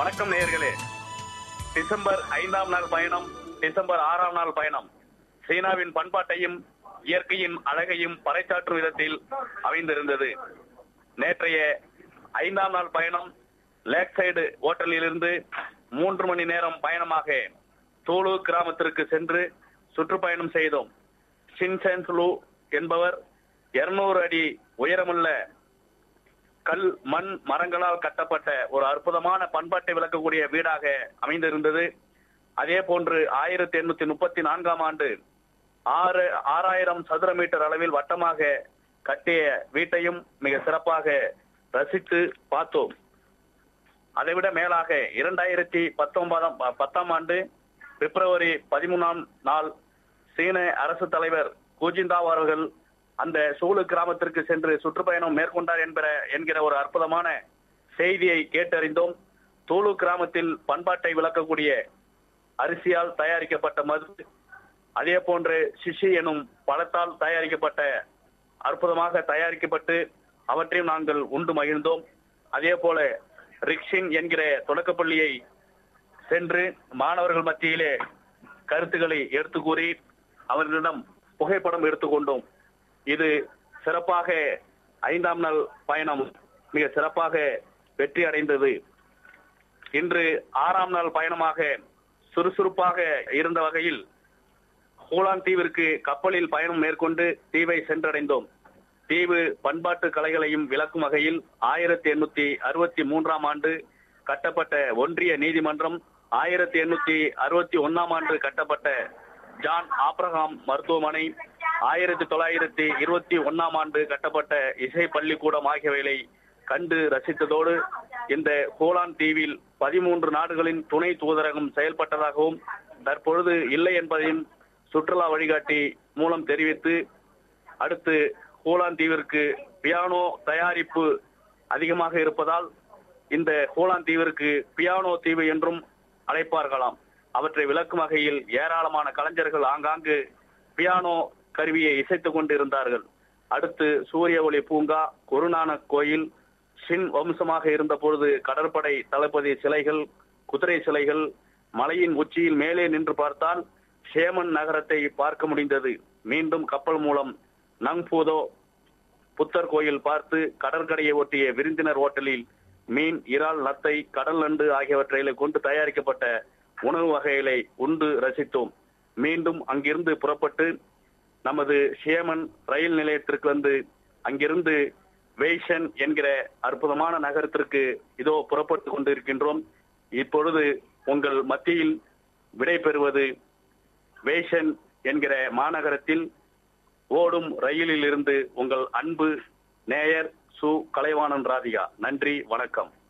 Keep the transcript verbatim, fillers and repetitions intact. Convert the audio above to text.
வணக்கம் நேயர்களே. டிசம்பர் ஐந்தாம் நாள் பயணம், டிசம்பர் ஆறாம் நாள் பயணம் சீனாவின் பண்பாட்டையும் இயற்கையின் அழகையும் பறைசாற்றும் விதத்தில் அமைந்திருந்தது. நேற்றைய ஐந்தாம் நாள் பயணம் லேக் சைடு ஹோட்டலில் இருந்து மூன்று மணி நேரம் பயணமாக தூலு கிராமத்திற்கு சென்று சுற்றுப்பயணம் செய்தோம். சின்சென்சுலு என்பவர் இருநூறு அடி உயரமுள்ள கல் மண் மரங்களால் கட்டப்பட்ட ஒரு அற்புதமான பண்பாட்டை விளக்கக்கூடிய வீடாக அமைந்திருந்தது. அதே போன்று ஆயிரத்தி எண்ணூத்தி முப்பத்தி நான்காம் ஆண்டு ஆறு ஆறாயிரம் சதுர மீட்டர் அளவில் வட்டமாக கட்டிய வீட்டையும் மிக சிறப்பாக ரசித்து பார்த்தோம். அதைவிட மேலாக இரண்டாயிரத்தி பத்தொன்பதாம் பத்தாம் ஆண்டு பிப்ரவரி பதிமூணாம் நாள் சீன அரசு தலைவர் கூஜிந்தாவ் அவர்கள் அந்த சூலு கிராமத்திற்கு சென்று சுற்றுப்பயணம் மேற்கொண்டார் என்பற என்கிற ஒரு அற்புதமான செய்தியை கேட்டறிந்தோம். தூலு கிராமத்தில் பண்பாட்டை விளக்கக்கூடிய அரிசியால் தயாரிக்கப்பட்ட மது, அதே போன்று சிஷி எனும் பழத்தால் தயாரிக்கப்பட்ட அற்புதமாக தயாரிக்கப்பட்டு அவற்றையும் நாங்கள் உண்டு மகிழ்ந்தோம். அதே போல ரிக்ஷின் என்கிற தொடக்கப்பள்ளியை சென்று மாணவர்கள் மத்தியிலே கருத்துக்களை எடுத்து கூறி அவர்களிடம் புகைப்படம் எடுத்துக்கொண்டோம். இது சிறப்பாக ஐந்தாம் நாள் பயணம் மிக சிறப்பாக வெற்றி அடைந்தது. இன்று ஆறாம் நாள் பயணமாக சுறுசுறுப்பாக இருந்த வகையில் ஹூலான் தீவிற்கு கப்பலில் பயணம் மேற்கொண்டு தீவை சென்றடைந்தோம். தீவு பண்பாட்டு கலைகளையும் விளக்கும் வகையில் ஆயிரத்தி எண்ணூத்தி அறுபத்தி மூன்றாம் ஆண்டு கட்டப்பட்ட ஒன்றிய நீதிமன்றம், ஆயிரத்தி எண்ணூத்தி அறுபத்தி ஒன்னாம் ஆண்டு கட்டப்பட்ட ஜான் ஆப்ரஹாம் மருத்துவமனை, ஆயிரத்தி தொள்ளாயிரத்தி இருபத்தி ஒன்னாம் ஆண்டு கட்டப்பட்ட இசை பள்ளிக்கூடம் ஆகியவைகளை கண்டு ரசித்ததோடு இந்த ஹூலான் தீவில் பதிமூன்று நாடுகளின் துணை தூதரகம் செயல்பட்டதாகவும் தற்பொழுது இல்லை என்பதையும் சுற்றுலா வழிகாட்டி மூலம் தெரிவித்து, அடுத்து ஹூலான் தீவிற்கு பியானோ தயாரிப்பு அதிகமாக இருப்பதால் இந்த ஹூலான் தீவிற்கு பியானோ தீவு என்றும் அழைப்பார்களாம். அவற்றை விளக்கும் வகையில் ஏராளமான கலைஞர்கள் ஆங்காங்கு பியானோ கருவியை இசைத்துக் கொண்டிருந்தார்கள். அடுத்து சூரிய ஒளி பூங்கா, குருநானக் கோயில், ஷின் வம்சமாக இருந்த பொழுது கடற்படை தளபதி சிலைகள், குதிரை சிலைகள், மலையின் உச்சியில் மேலே நின்று பார்த்தால் ஷேமன் நகரத்தை பார்க்க முடிந்தது. மீண்டும் கப்பல் மூலம் நங்பூதோ புத்தர் கோயில் பார்த்து கடற்கரையை ஒட்டிய விருந்தினர் ஹோட்டலில் மீன், இறால், நத்தை, கடல் நண்டு ஆகியவற்றை கொண்டு தயாரிக்கப்பட்ட உணவு வகைகளை உண்டு ரசித்தோம். மீண்டும் அங்கிருந்து புறப்பட்டு நமது ஷேமன் ரயில் நிலையத்திற்கு வந்து அங்கிருந்து வெய்ஷன் என்கிற அற்புதமான நகரத்திற்கு இதோ புறப்பட்டு கொண்டிருக்கின்றோம். இப்பொழுது உங்கள் மத்தியில் விடை பெறுவது வெய்ஷன் என்கிற மாநகரத்தில் ஓடும் ரயிலில் இருந்து உங்கள் அன்பு நேயர் சு கலைவாணன் ராதிகா. நன்றி, வணக்கம்.